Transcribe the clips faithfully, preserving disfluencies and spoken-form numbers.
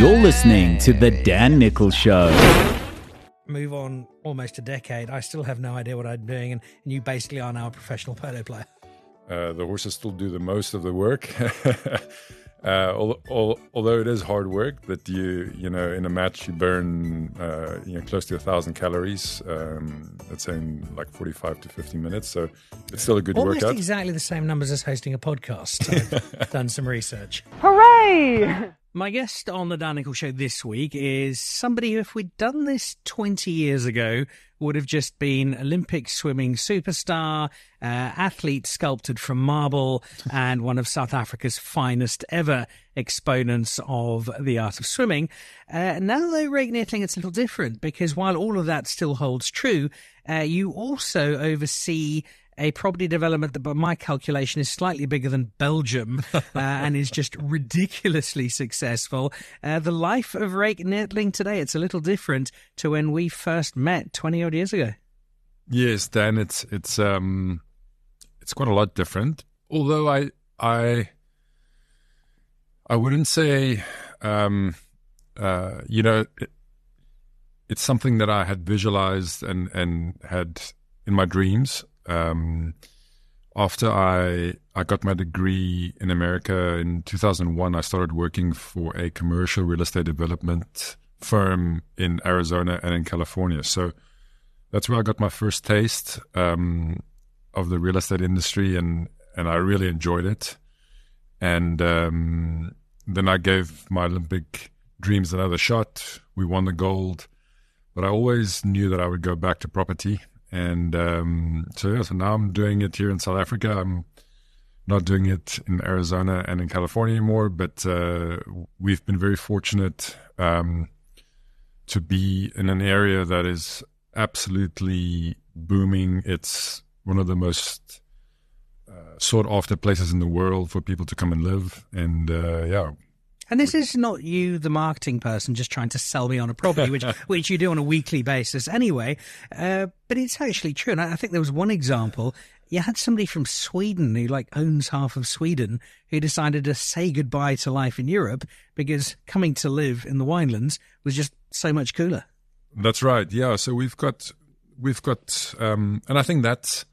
You're listening to The Dan Nichols Show. Move on almost a decade. I still have no idea what I'm doing, and, and you basically are now a professional polo player. Uh, the horses still do the most of the work. Uh, al- al- although it is hard work, that you you know in a match you burn uh, you know close to a thousand calories. Um, let's say in like forty-five to fifty minutes. So it's still a good Almost workout. exactly the same numbers as hosting a podcast. I've done some research. Hooray! My guest on the Dan Nichols Show this week is somebody who, if we'd done this twenty years ago, would have just been Olympic swimming superstar, uh, athlete sculpted from marble, and one of South Africa's finest ever exponents of the art of swimming. Uh, now, though, Rake Neethling, it's a little different, because while all of that still holds true, uh, you also oversee a property development that, by my calculation, is slightly bigger than Belgium uh, and is just ridiculously successful. Uh, the life of Rake Neethling today, it's a little different to when we first met twenty-odd years ago. Yes, Dan, it's it's um it's quite a lot different. Although I I I wouldn't say um uh you know it, it's something that I had visualized and and had in my dreams. Um, after I I got my degree in America in two thousand one, I started working for a commercial real estate development firm in Arizona and in California. So that's where I got my first taste um, of the real estate industry, and, and I really enjoyed it. And um, then I gave my Olympic dreams another shot. We won the gold, but I always knew that I would go back to property. And um, so, yeah, so now I'm doing it here in South Africa. I'm not doing it in Arizona and in California anymore, but uh, we've been very fortunate um, to be in an area that is absolutely booming. It's one of the most uh, sought after places in the world for people to come and live. And uh, yeah. And this is not you, the marketing person, just trying to sell me on a property, which which you do on a weekly basis anyway. Uh, but it's actually true. And I think there was one example. You had somebody from Sweden who like owns half of Sweden who decided to say goodbye to life in Europe because coming to live in the Winelands was just so much cooler. That's right. Yeah. So we've got we've got, um, and I think that's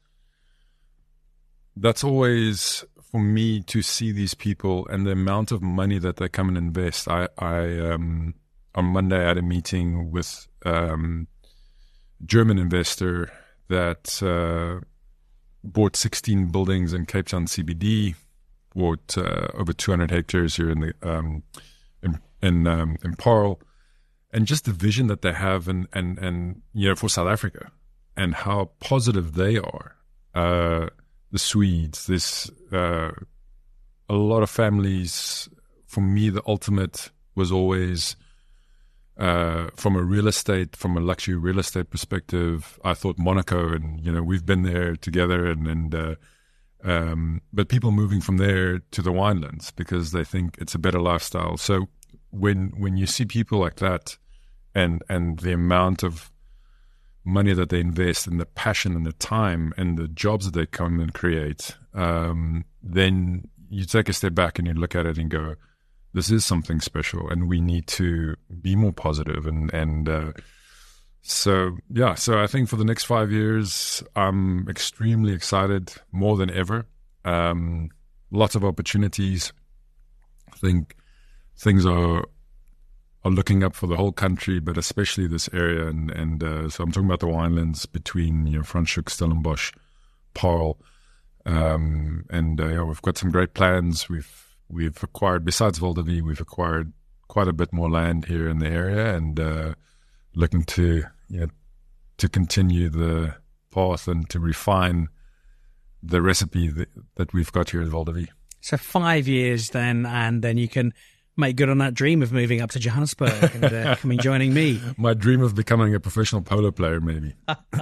that's always, for me, to see these people and the amount of money that they come and invest. I, I um, on Monday I had a meeting with um, a German investor that uh, bought sixteen buildings in Cape Town C B D, bought uh, over two hundred hectares here in the um, in in, um, in Paarl, and just the vision that they have, and and and you know, for South Africa, and how positive they are. Uh, The Swedes, this uh, a lot of families. For me, the ultimate was always uh, from a real estate, from a luxury real estate perspective. I thought Monaco, and you know, we've been there together, and and uh, um, but people moving from there to the Winelands because they think it's a better lifestyle. So when when you see people like that, and and the amount of money that they invest and the passion and the time and the jobs that they come and create, um, then you take a step back and you look at it and go, this is something special and we need to be more positive. And, and uh, so, yeah, so I think for the next five years, I'm extremely excited, more than ever. Um, lots of opportunities. I think things are are looking up for the whole country, but especially this area. And, and uh, so I'm talking about the Winelands between, you know, Franschhoek, Stellenbosch, Paarl. Um, and uh, yeah, we've got some great plans. We've we've acquired, besides Val de Vie, we've acquired quite a bit more land here in the area, and uh, looking to, you know, to continue the path and to refine the recipe that, that we've got here at Val de Vie. So five years then, and then you can make good on that dream of moving up to Johannesburg and uh, coming joining me. My dream of becoming a professional polo player, maybe.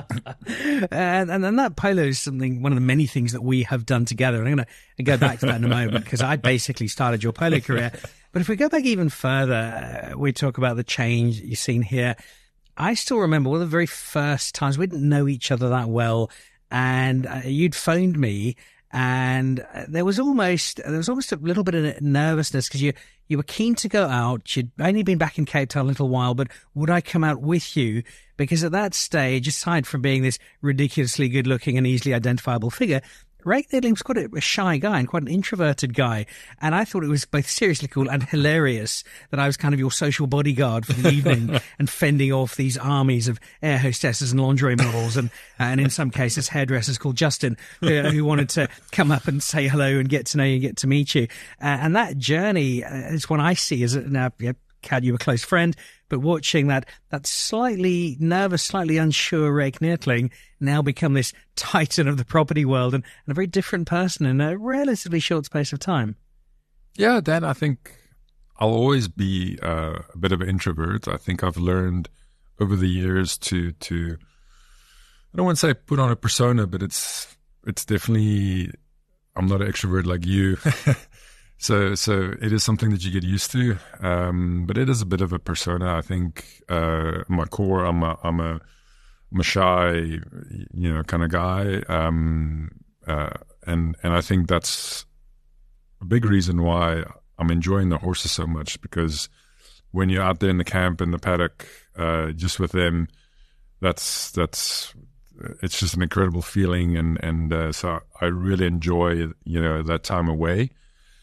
and, and and that polo is something, one of the many things that we have done together. And I'm going to go back to that in a moment because I basically started your polo career. But if we go back even further, uh, we talk about the change you've seen here. I still remember one of the very first times we didn't know each other that well, and uh, you'd phoned me And there was almost there was almost a little bit of nervousness because you you were keen to go out. You'd only been back in Cape Town a little while, but would I come out with you? Because at that stage, aside from being this ridiculously good-looking and easily identifiable figure, Ray Needling was quite a, a shy guy and quite an introverted guy. And I thought it was both seriously cool and hilarious that I was kind of your social bodyguard for the evening and fending off these armies of air hostesses and lingerie models and, and in some cases, hairdressers called Justin who, who wanted to come up and say hello and get to know you and get to meet you. Uh, and that journey uh, is one I see as, now, you know, Cad, you were a close friend, but watching that that slightly nervous, slightly unsure Ray Needling now become this titan of the property world and, and a very different person in a relatively short space of time. Yeah, Dan, I think I'll always be uh, a bit of an introvert. I think I've learned over the years to, to I don't want to say put on a persona, but it's it's definitely, I'm not an extrovert like you. So, so it is something that you get used to, um, but it is a bit of a persona. I think, uh, my core, I'm a, I'm a, I'm a shy, you know, kind of guy. Um, uh, and, and I think that's a big reason why I'm enjoying the horses so much, because when you're out there in the camp, in the paddock, uh, just with them, that's, that's, it's just an incredible feeling. And, and, uh, so I really enjoy, you know, that time away.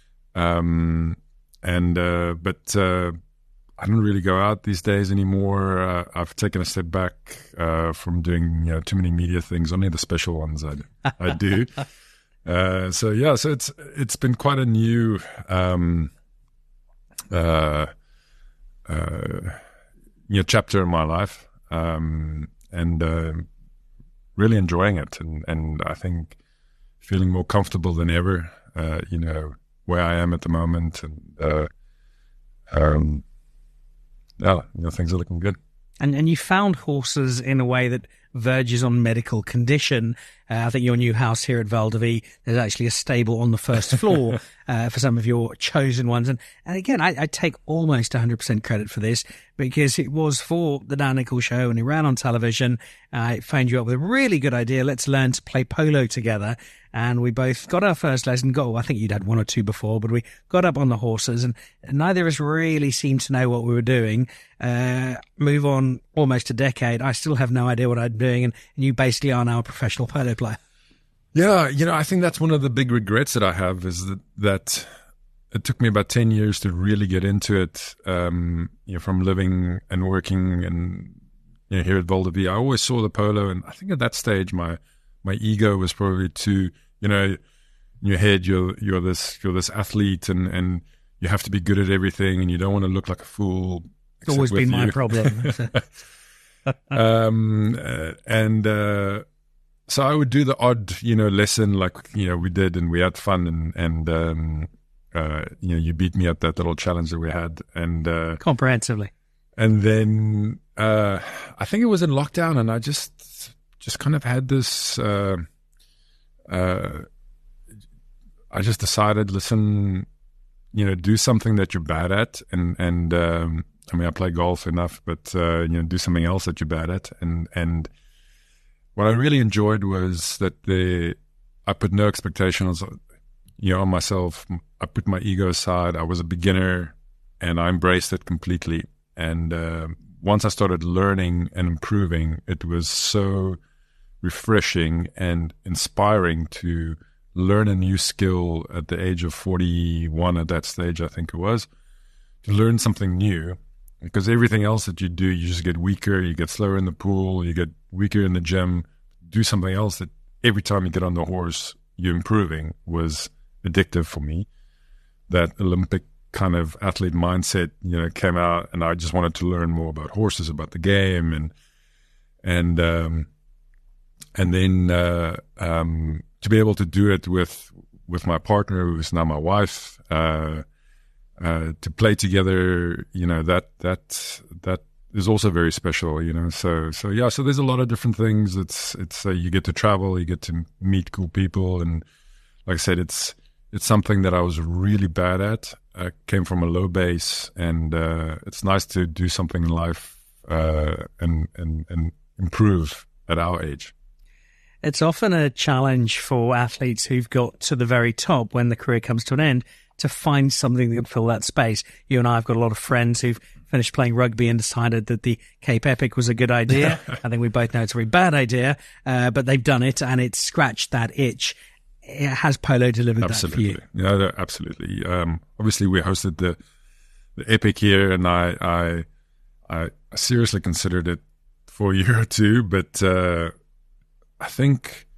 Um, and, uh, but, uh, I don't really go out these days anymore. Uh, I've taken a step back, uh, from doing, you know, too many media things, only the special ones I, I do. uh, so yeah, so it's, it's been quite a new, um, uh, uh, you know, chapter in my life. Um, and, uh, really enjoying it. And, and I think feeling more comfortable than ever, uh, you know, where I am at the moment, and uh, um, yeah, you know, things are looking good. And and you found horses in a way that verges on medical condition. Uh, I think your new house here at Val de Vie, there's actually a stable on the first floor uh, for some of your chosen ones. And, and again, I, I take almost one hundred percent credit for this, because it was for the Dan Nicholl Show and it ran on television. I phoned you up with a really good idea. Let's learn to play polo together. And we both got our first lesson. Got, well, I think you'd had one or two before, but we got up on the horses and neither of us really seemed to know what we were doing. Uh, move on almost a decade. I still have no idea what I'm doing. And, and you basically are now a professional polo player. Yeah. You know, I think that's one of the big regrets that I have, is that, that it took me about ten years to really get into it. Um, you know, from living and working and, you know, here at Val de Vie, I always saw the polo. And I think at that stage, my, my ego was probably too, you know, in your head, you're, you're this, you're this athlete and, and you have to be good at everything and you don't want to look like a fool. It's always been my problem. um, uh, and, uh, so I would do the odd, you know, lesson like, you know, we did and we had fun and, and, um, uh, you know, you beat me at that little challenge that we had and, uh, comprehensively. And then, uh, I think it was in lockdown and I just, just kind of had this, uh, uh, I just decided, listen, you know, do something that you're bad at. And, and, um, I mean, I play golf enough, but, uh, you know, do something else that you're bad at. And, and what I really enjoyed was that the, I put no expectations, you know, on myself. I put my ego aside. I was a beginner and I embraced it completely. And, uh, once I started learning and improving, it was so refreshing and inspiring to learn a new skill at the age of forty-one at that stage, I think it was, to learn something new, because everything else that you do, you just get weaker, you get slower in the pool, you get weaker in the gym. Do something else that every time you get on the horse, you're improving, was addictive for me. That Olympic kind of athlete mindset, you know, came out, and I just wanted to learn more about horses, about the game, and and um, and then uh, um, to be able to do it with with my partner, who's now my wife, uh, uh, to play together, you know, that that that is also very special, you know. So so yeah, so there's a lot of different things. It's it's uh, you get to travel, you get to meet cool people, and like I said, it's it's something that I was really bad at. I came from a low base, and uh, it's nice to do something in life uh, and, and and improve at our age. It's often a challenge for athletes who've got to the very top when the career comes to an end to find something that can fill that space. You and I have got a lot of friends who've finished playing rugby and decided that the Cape Epic was a good idea. I think we both know it's a very bad idea, uh, but they've done it and it's scratched that itch. Has Polo delivered absolutely. that for you? Yeah, absolutely. Um, obviously, we hosted the the Epic here, and I, I I seriously considered it for a year or two, but uh, I think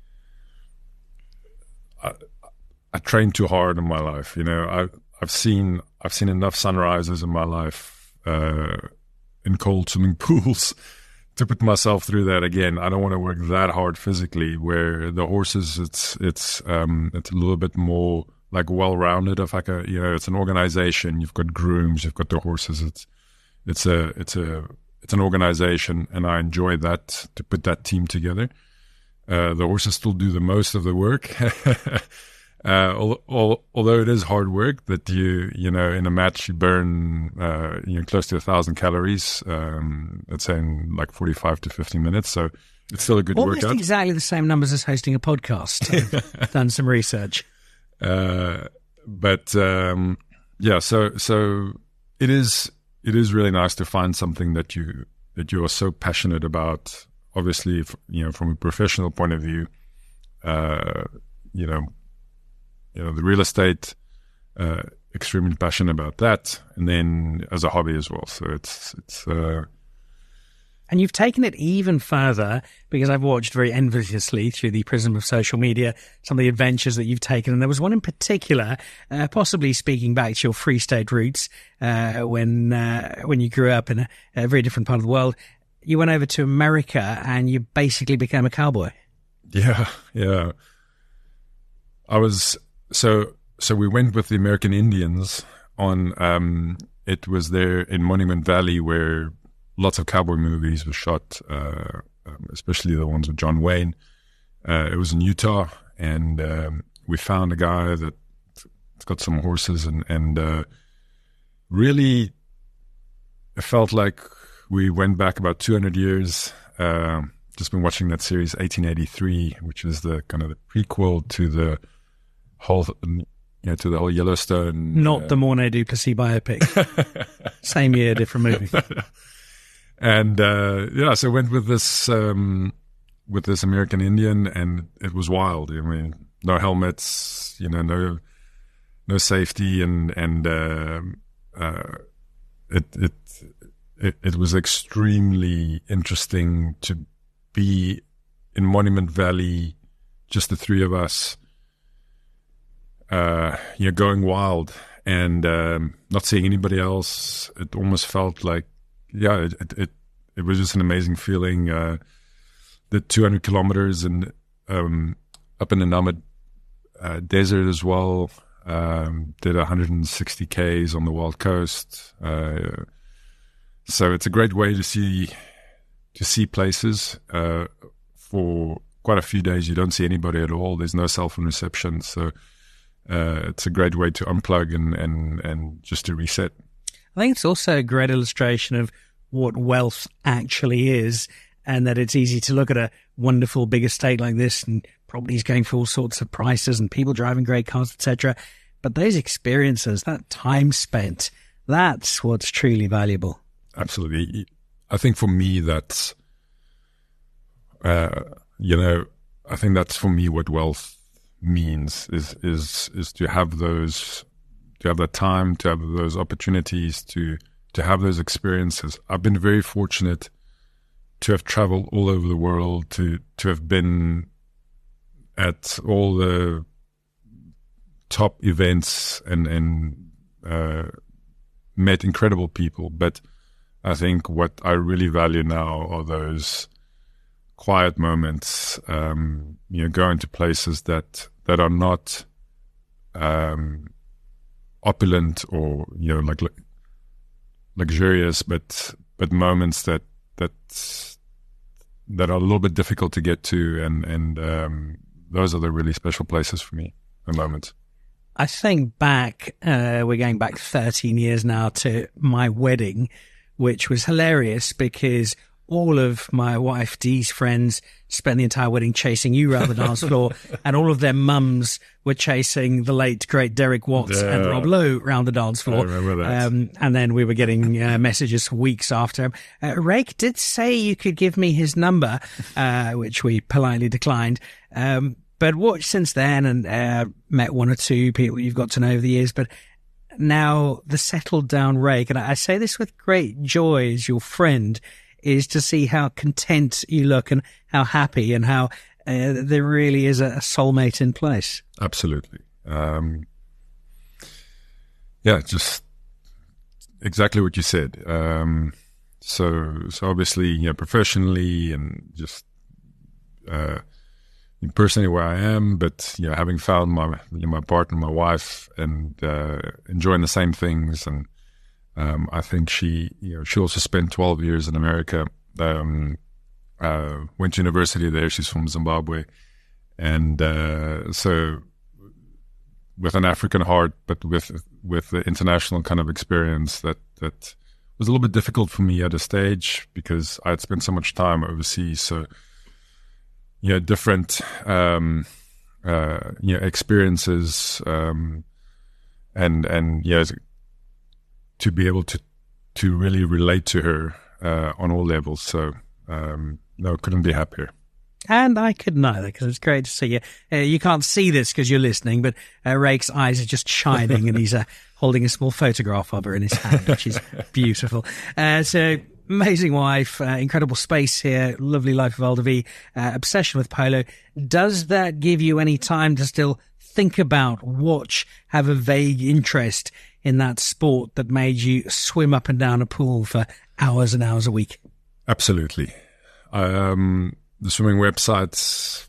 I, I trained too hard in my life. You know, I, I've seen I've seen enough sunrises in my life uh, in cold swimming pools to put myself through that again. I don't want to work that hard physically. Where the horses, it's it's um, it's a little bit more like well-rounded. If like a you know, it's an organization. You've got grooms, you've got the horses. It's it's a it's a it's an organization, and I enjoy that, to put that team together. Uh, the horses still do the most of the work. uh, al- al- although it is hard work, that you, you know, in a match you burn, uh, you know, close to a thousand calories, um, let's say in like forty-five to fifty minutes. So it's still a good Almost workout. exactly the same numbers as hosting a podcast. I've done some research. Uh, but, um, yeah, so, so it is, it is really nice to find something that you, that you are so passionate about. Obviously, if, you know, from a professional point of view, uh, you know, you know, the real estate, uh, extremely passionate about that, and then as a hobby as well. So it's it's. Uh, and you've taken it even further, because I've watched very enviously through the prism of social media some of the adventures that you've taken, and there was one in particular, uh, possibly speaking back to your Free State roots, uh, when uh, when you grew up in a, a very different part of the world. You went over to America and you basically became a cowboy. Yeah, yeah. I was so so. We went with the American Indians on. Um, it was there in Monument Valley where lots of cowboy movies were shot, uh, um, especially the ones with John Wayne. Uh, it was in Utah, and um, we found a guy that's got some horses, and and uh, really, it felt like we went back about two hundred years. Uh, just been watching that series, eighteen eighty-three, which is the kind of the prequel to the whole, you know, to the whole Yellowstone. Not uh, the Mornay Duplessis biopic. Same year, different movie. And uh, yeah, so went with this um, with this American Indian, and it was wild. I mean, no helmets, you know, no no safety, and and uh, uh, it it. It, it was extremely interesting to be in Monument Valley, just the three of us, uh, you know, going wild and um, not seeing anybody else. It almost felt like, yeah, it it, it, it was just an amazing feeling. Uh, the two hundred kilometers and um, up in the Namib uh, Desert as well. Um, did one hundred sixty Ks on the Wild Coast. Uh, So it's a great way to see to see places. Uh, for quite a few days, you don't see anybody at all. There's no cell phone reception, so uh, it's a great way to unplug and, and, and just to reset. I think it's also a great illustration of what wealth actually is, and that it's easy to look at a wonderful big estate like this, and properties going for all sorts of prices, and people driving great cars, et cetera. But those experiences, that time spent, that's what's truly valuable. Absolutely. I think for me, that's, uh, you know, I think that's for me what wealth means is, is, is to have those, to have that time, to have those opportunities, to, to have those experiences. I've been very fortunate to have traveled all over the world, to, to have been at all the top events and, and, uh, met incredible people. But I think what I really value now are those quiet moments, um, you know, going to places that, that are not, um, opulent or, you know, like luxurious, but, but moments that, that, that are a little bit difficult to get to. And, and, um, those are the really special places for me, the moments. I think back, uh, we're going back thirteen years now to my wedding, which was hilarious because all of my wife Dee's friends spent the entire wedding chasing you around the dance floor, and all of their mums were chasing the late great Derek Watts Yeah. and Rob Lowe around the dance floor. I remember that. Um, and then we were getting uh, messages weeks after. Uh, Rake did say you could give me his number, uh, which we politely declined. Um, but watched since then and uh, met one or two people you've got to know over the years. But now the settled down Rake, and I, I say this with great joy as your friend, is to see how content you look and how happy and how uh, there really is a, a soulmate in place. Absolutely. Um, yeah, just exactly what you said. Um, so, so obviously, you know, professionally and just uh, personally where I am, but you know, having found my you know, my partner, my wife, and uh, enjoying the same things, and um, I think she, you know, she also spent twelve years in America. Um, uh, went to university there. She's from Zimbabwe, and uh, so with an African heart, but with with the international kind of experience that that was a little bit difficult for me at a stage because I had spent so much time overseas. So, you know, different um, uh, you know experiences, um, and and yeah, to be able to to really relate to her uh, on all levels. So um, no, couldn't be happier. And I couldn't either, because it's great to see you. Uh, you can't see this because you're listening, but uh, Rake's eyes are just shining, and he's uh, holding a small photograph of her in his hand, which is beautiful. Uh, so, amazing wife, uh, incredible space here, lovely life of Alderby, uh, obsession with polo. Does that give you any time to still think about, watch, have a vague interest in that sport that made you swim up and down a pool for hours and hours a week? Absolutely. Um, the swimming websites,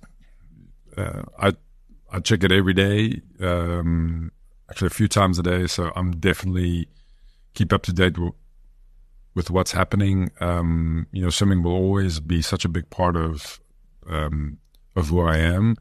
uh, I I check it every day, um, actually a few times a day. So I'm definitely keep up to date w- with what's happening. Um, you know, swimming will always be such a big part of um, of who I am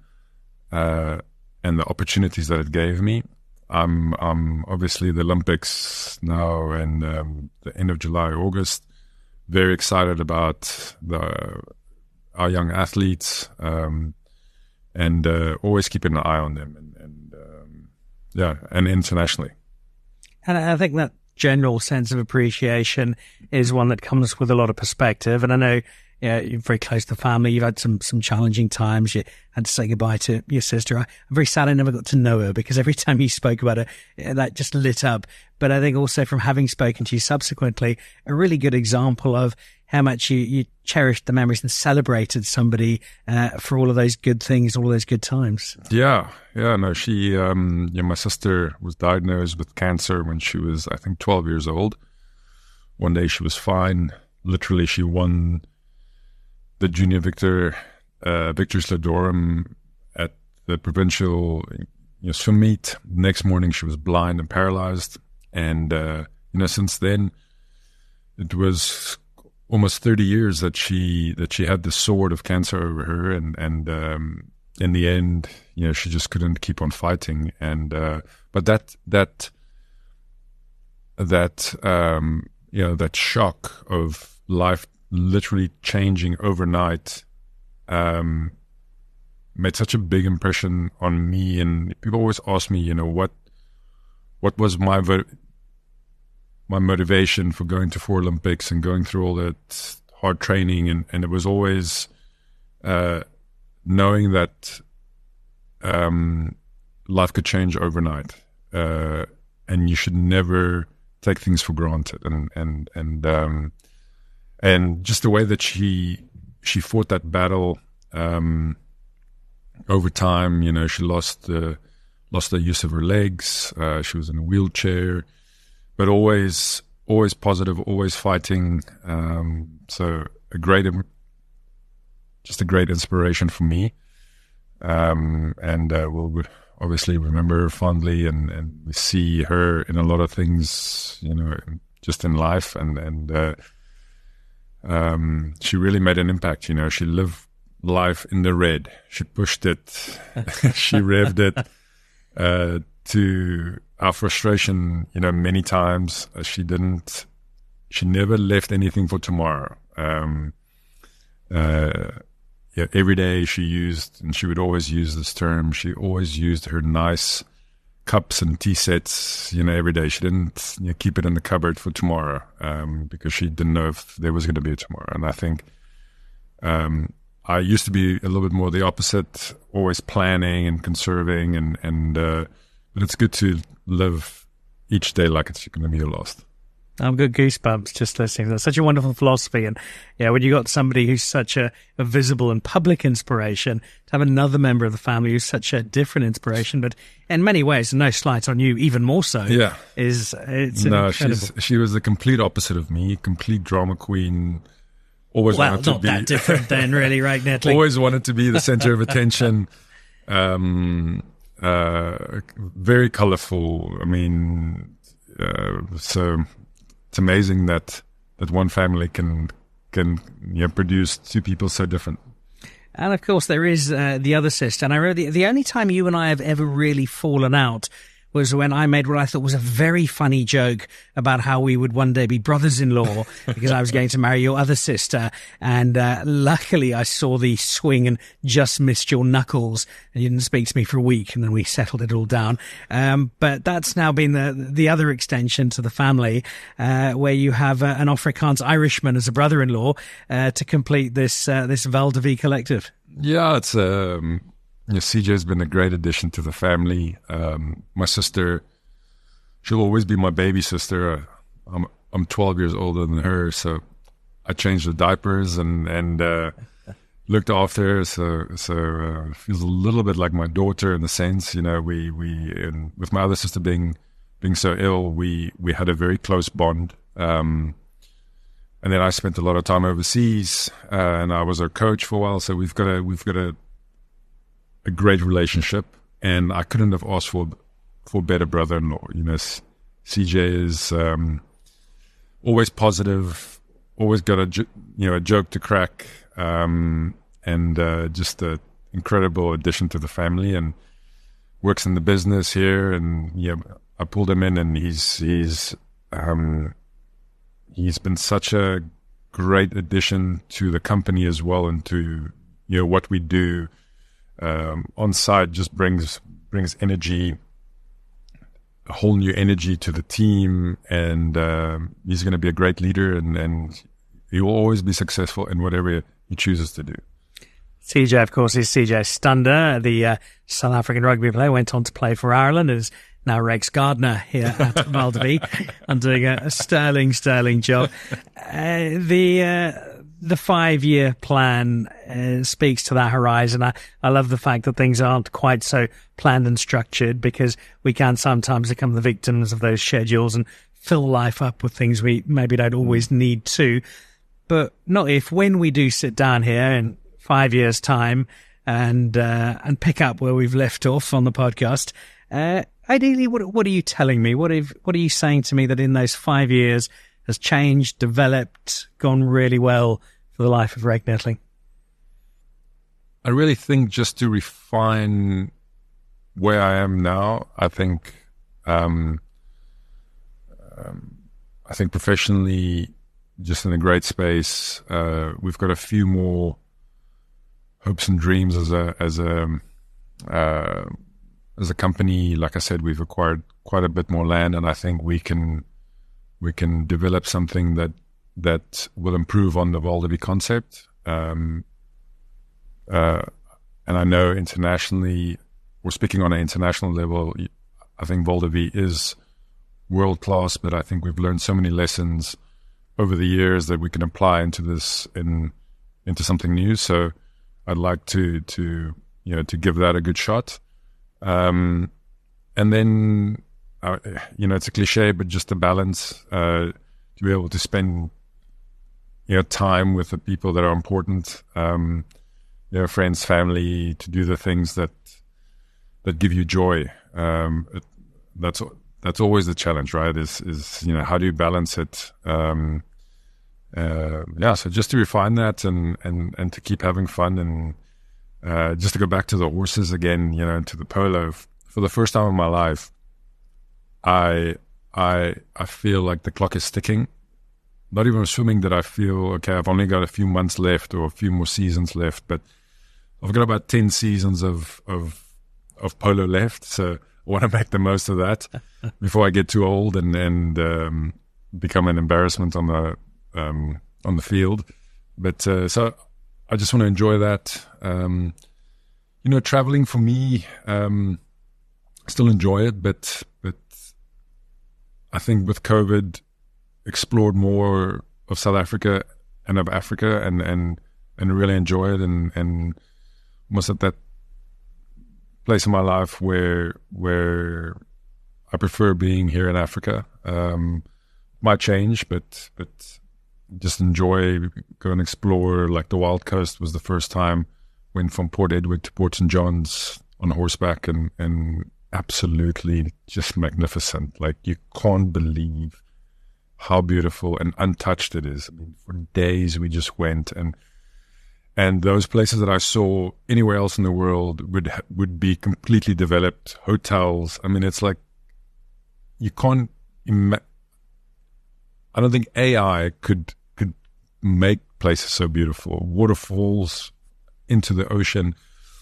uh, and the opportunities that it gave me. I'm, I'm obviously the Olympics now, and um, the end of July, August. Very excited about the our young athletes, um, and uh, always keeping an eye on them, and, and um, yeah, and internationally. And I think that general sense of appreciation is one that comes with a lot of perspective. And I know yeah, you're very close to the family. You've had some some challenging times. You had to say goodbye to your sister. I, I'm very sad I never got to know her, because every time you spoke about her, that just lit up. But I think also from having spoken to you subsequently, a really good example of how much you, you cherished the memories and celebrated somebody uh, for all of those good things, all of those good times. Yeah, yeah, no, she, um, yeah, my sister was diagnosed with cancer when she was, I think, twelve years old. One day she was fine. Literally, she won the Junior Victor, uh, Victor Slodorum at the provincial you know, swim meet. Next morning, she was blind and paralyzed. And, uh, you know, since then, it was almost thirty years that she that she had the sword of cancer over her, and and um, in the end, you know, she just couldn't keep on fighting. And uh, but that that that um, you know that shock of life literally changing overnight um, made such a big impression on me. And people always ask me, you know, what what was my vo- my motivation for going to four Olympics and going through all that hard training, and, and it was always uh, knowing that um, life could change overnight, uh, and you should never take things for granted. And and and um, and just the way that she she fought that battle um, over time. You know, she lost uh, lost the use of her legs. Uh, she was in a wheelchair. But always, always positive, always fighting. Um, so a great, just a great inspiration for me. Um, and uh, we'll obviously remember her fondly, and, and we see her in a lot of things, you know, just in life. And and uh, um, she really made an impact. You know, she lived life in the red. She pushed it. She revved it. Uh, to our frustration, you know, many times uh, she didn't, she never left anything for tomorrow. Um, uh, yeah, every day she used, and she would always use this term, she always used her nice cups and tea sets, you know, every day. She didn't, you know, keep it in the cupboard for tomorrow, um, because she didn't know if there was going to be a tomorrow. And I think um, I used to be a little bit more the opposite, always planning and conserving, and, and uh, but it's good to live each day like it's going to be your last. I've got goosebumps just listening. That's such a wonderful philosophy. And yeah, when you got somebody who's such a, a visible and public inspiration, to have another member of the family who's such a different inspiration, but in many ways, no slight on you, even more so. Yeah. Is, it's no, incredible. she's, she was the complete opposite of me, complete drama queen. Always well, wanted to not be, that different then, really, right, Netley? Always wanted to be the center of attention. Um, uh, very colorful. I mean, uh, so it's amazing that that one family can can you know, produce two people so different. And of course, there is uh, the other sister. And I remember the, the only time you and I have ever really fallen out was when I made what I thought was a very funny joke about how we would one day be brothers-in-law because I was going to marry your other sister. And uh, luckily I saw the swing and just missed your knuckles, and you didn't speak to me for a week, and then we settled it all down. Um, but that's now been the the other extension to the family, uh, where you have uh, an Afrikaans Irishman as a brother-in-law uh, to complete this uh, this Val de Vie collective. Yeah, it's... Um You know, C J's been a great addition to the family. Um, my sister, she'll always be my baby sister. I'm I'm twelve years older than her, so I changed the diapers and and uh, looked after her. So so uh, feels a little bit like my daughter in the sense, you know, we we and with my other sister being being so ill, we we had a very close bond. Um, and then I spent a lot of time overseas, uh, and I was her coach for a while. So we've got a we've got a a great relationship, and I couldn't have asked for for a better brother-in-law. You know, C J is um, always positive, always got a you know a joke to crack, um, and uh, just an incredible addition to the family. And works in the business here. And yeah, I pulled him in, and he's he's um, he's been such a great addition to the company as well, and to you know what we do. Um, on site just brings brings energy, a whole new energy to the team, and um, he's going to be a great leader, and, and he will always be successful in whatever he chooses to do. C J, of course, is C J Stander, the uh, South African rugby player, went on to play for Ireland, is now Rex Gardner here at Val de Vie, and doing a, a sterling, sterling job. Uh, the... Uh, The five-year plan uh, speaks to that horizon. I, I love the fact that things aren't quite so planned and structured, because we can sometimes become the victims of those schedules and fill life up with things we maybe don't always need to. But not if, when we do sit down here in five years' time and uh, and pick up where we've left off on the podcast, uh, ideally, what what are you telling me? What have, what are you saying to me that in those five years has changed, developed, gone really well for the life of Reg Nettling? I really think just to refine where I am now, I think, um, um, I think professionally, just in a great space. Uh, we've got a few more hopes and dreams as a as a uh, as a company. Like I said, we've acquired quite a bit more land, and I think we can. We can develop something that that will improve on the Val de Vie concept. Um, uh, and I know internationally, we're speaking on an international level, I think Val de Vie is world-class, but I think we've learned so many lessons over the years that we can apply into this, in into something new. So I'd like to, to you know, to give that a good shot. Um, and then... Uh, you know, it's a cliche, but just a balance, uh, to be able to spend, you know, time with the people that are important, um, you know, friends, family, to do the things that that give you joy. Um, it, that's that's always the challenge, right? Is is you know, how do you balance it? Um, uh, yeah, so just to refine that, and and and to keep having fun, and uh, just to go back to the horses again, you know, and to the polo. For the first time in my life, I I I feel like the clock is ticking, not even swimming that I feel, okay, I've only got a few months left or a few more seasons left, but I've got about ten seasons of, of, of polo left. So I want to make the most of that before I get too old and, and, um, become an embarrassment on the, um, on the field. But, uh, so I just want to enjoy that. Um, you know, traveling for me, um, I still enjoy it, but, but I think with COVID, explored more of South Africa and of Africa and, and, and really enjoy it and, and almost at that place in my life where, where I prefer being here in Africa. Um, might change, but, but just enjoy, go and explore. Like the Wild Coast was the first time, went from Port Edward to Port Saint John's on horseback and, and absolutely just magnificent. Like you can't believe how beautiful and untouched it is. I mean, for days we just went, and and those places that I saw anywhere else in the world would would be completely developed hotels. I mean, it's like you can't. Ima- I don't think A I could could make places so beautiful. Waterfalls into the ocean,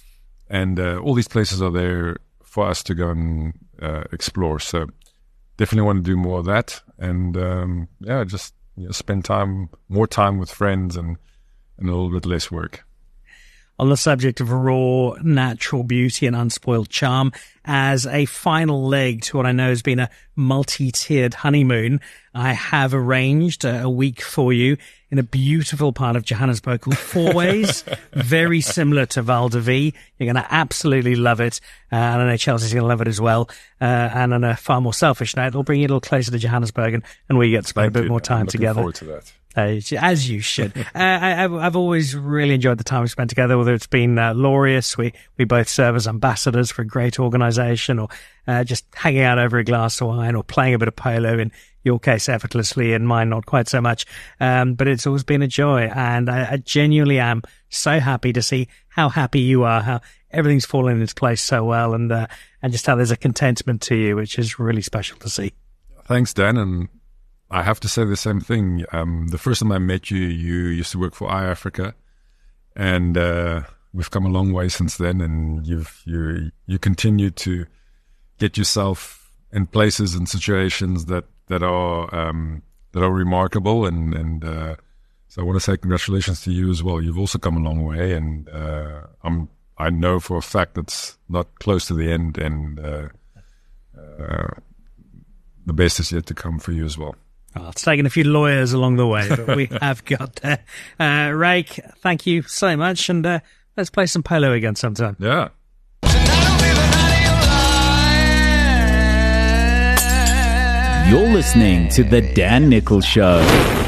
and uh, all these places are there for us to go and uh, explore. So definitely want to do more of that, and um, yeah, just you know, spend time, more time with friends, and, and a little bit less work. On the subject of raw, natural beauty and unspoiled charm, as a final leg to what I know has been a multi-tiered honeymoon, I have arranged a, a week for you in a beautiful part of Johannesburg called Fourways, very similar to Val de Vie. You're going to absolutely love it. Uh, and I know Chelsea's going to love it as well. Uh, and on a far more selfish note, it'll bring you a little closer to Johannesburg and, and we get to spend Thank a bit you. more time I'm looking together. forward to that. Uh, as you should. uh, I, I've, I've always really enjoyed the time we spent together, whether it's been uh, Laureus, we, we both serve as ambassadors for a great organisation, or uh, just hanging out over a glass of wine, or playing a bit of polo, in your case effortlessly, in mine not quite so much. Um, but it's always been a joy, and I, I genuinely am so happy to see how happy you are, how everything's fallen into place so well, and uh, and just how there's a contentment to you, which is really special to see. Thanks, Dan, and I have to say the same thing. Um, the first time I met you, you used to work for iAfrica, and uh, we've come a long way since then. And you've you you continue to get yourself in places and situations that that are um, that are remarkable. And and uh, so I want to say congratulations to you as well. You've also come a long way, and uh, I'm I know for a fact that's not close to the end, and uh, uh, the best is yet to come for you as well. Well, it's taken a few lawyers along the way, but we have got there. Uh, Ryk, thank you so much, and uh, let's play some polo again sometime. Yeah. You're listening to The Dan Nichols Show.